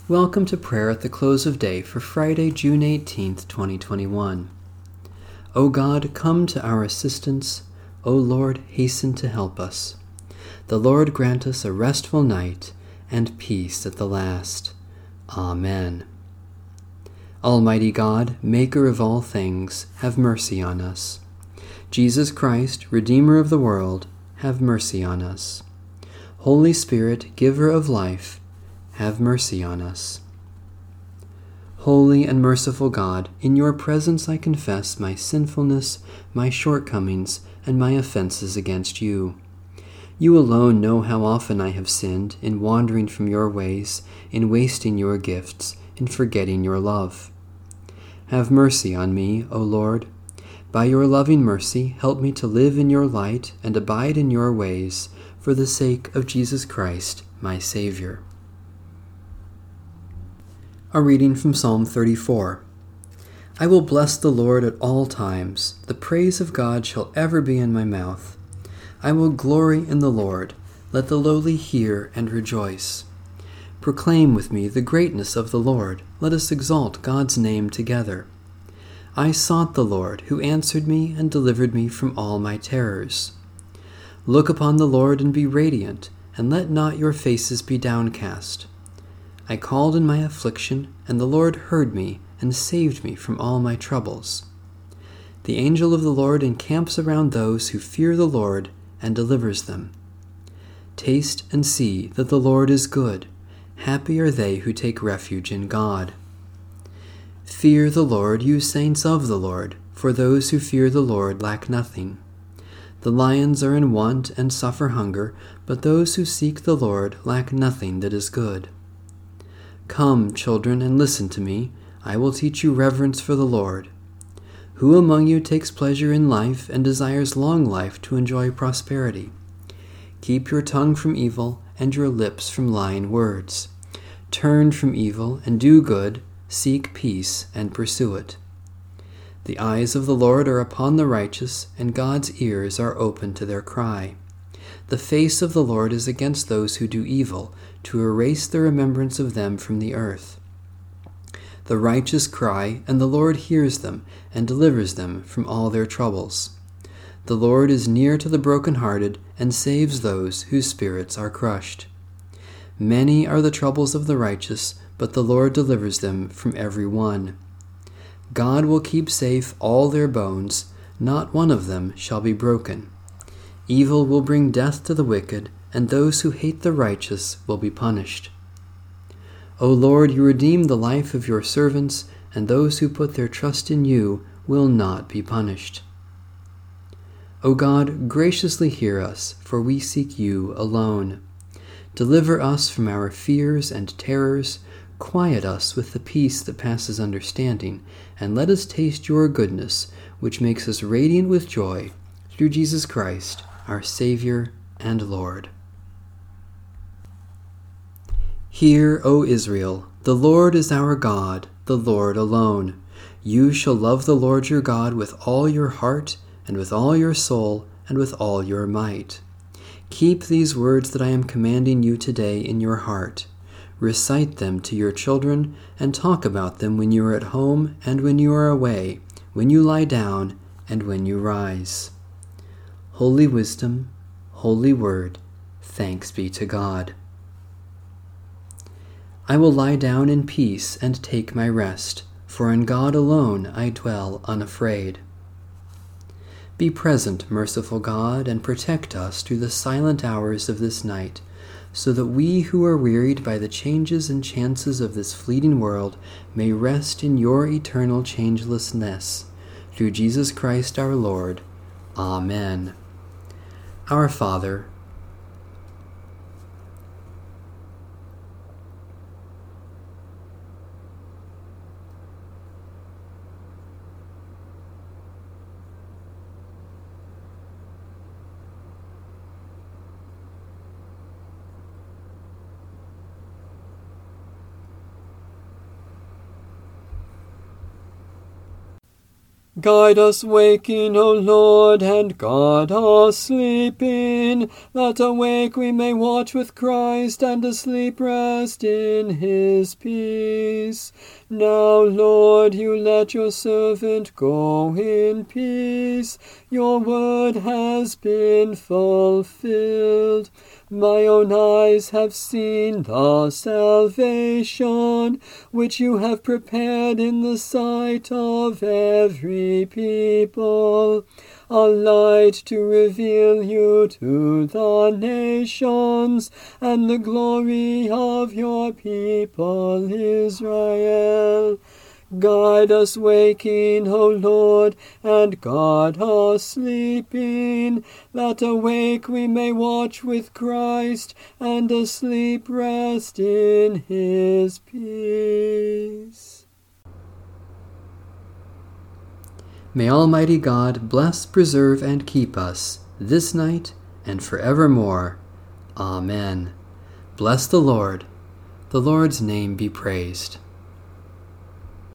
Welcome to prayer at the close of day for Friday, June 18th, 2021. O God, come to our assistance. O Lord, hasten to help us. The Lord grant us a restful night and peace at the last. Amen. Almighty God, maker of all things, have mercy on us. Jesus Christ, Redeemer of the world, have mercy on us. Holy Spirit, giver of life, have mercy on us. Holy and merciful God, in your presence I confess my sinfulness, my shortcomings, and my offenses against you. You alone know how often I have sinned in wandering from your ways, in wasting your gifts, in forgetting your love. Have mercy on me, O Lord. By your loving mercy, help me to live in your light and abide in your ways, for the sake of Jesus Christ, my Savior. A reading from Psalm 34. I will bless the Lord at all times. The praise of God shall ever be in my mouth. I will glory in the Lord. Let the lowly hear and rejoice. Proclaim with me the greatness of the Lord. Let us exalt God's name together. I sought the Lord, who answered me and delivered me from all my terrors. Look upon the Lord and be radiant, and let not your faces be downcast. I called in my affliction, and the Lord heard me and saved me from all my troubles. The angel of the Lord encamps around those who fear the Lord and delivers them. Taste and see that the Lord is good. Happy are they who take refuge in God. Fear the Lord, you saints of the Lord, for those who fear the Lord lack nothing. The lions are in want and suffer hunger, but those who seek the Lord lack nothing that is good. Come, children, and listen to me. I will teach you reverence for the Lord. Who among you takes pleasure in life and desires long life to enjoy prosperity? Keep your tongue from evil and your lips from lying words. Turn from evil and do good. Seek peace and pursue it. The eyes of the Lord are upon the righteous, and God's ears are open to their cry. The face of the Lord is against those who do evil, to erase the remembrance of them from the earth. The righteous cry, and the Lord hears them, and delivers them from all their troubles. The Lord is near to the brokenhearted, and saves those whose spirits are crushed. Many are the troubles of the righteous, but the Lord delivers them from every one. God will keep safe all their bones, not one of them shall be broken. Evil will bring death to the wicked, and those who hate the righteous will be punished. O Lord, you redeem the life of your servants, and those who put their trust in you will not be punished. O God, graciously hear us, for we seek you alone. Deliver us from our fears and terrors, quiet us with the peace that passes understanding, and let us taste your goodness, which makes us radiant with joy, through Jesus Christ, our Savior and Lord. Hear, O Israel, the Lord is our God, the Lord alone. You shall love the Lord your God with all your heart, and with all your soul, and with all your might. Keep these words that I am commanding you today in your heart. Recite them to your children, and talk about them when you are at home and when you are away, when you lie down and when you rise. Holy wisdom, holy word, thanks be to God. I will lie down in peace and take my rest, for in God alone I dwell unafraid. Be present, merciful God, and protect us through the silent hours of this night, so that we who are wearied by the changes and chances of this fleeting world may rest in your eternal changelessness. Through Jesus Christ our Lord. Amen. Our Father, Guide us waking, O Lord, and guard us sleeping, that awake we may watch with Christ, and asleep rest in his peace. Now, Lord, you let your servant go in peace. Your word has been fulfilled. My own eyes have seen the salvation which you have prepared in the sight of every people, a light to reveal you to the nations, and the glory of your people Israel. Guide us waking, O Lord, and guard us sleeping, that awake we may watch with Christ, and asleep rest in his peace. May Almighty God bless, preserve, and keep us this night and forevermore. Amen. Bless the Lord. The Lord's name be praised.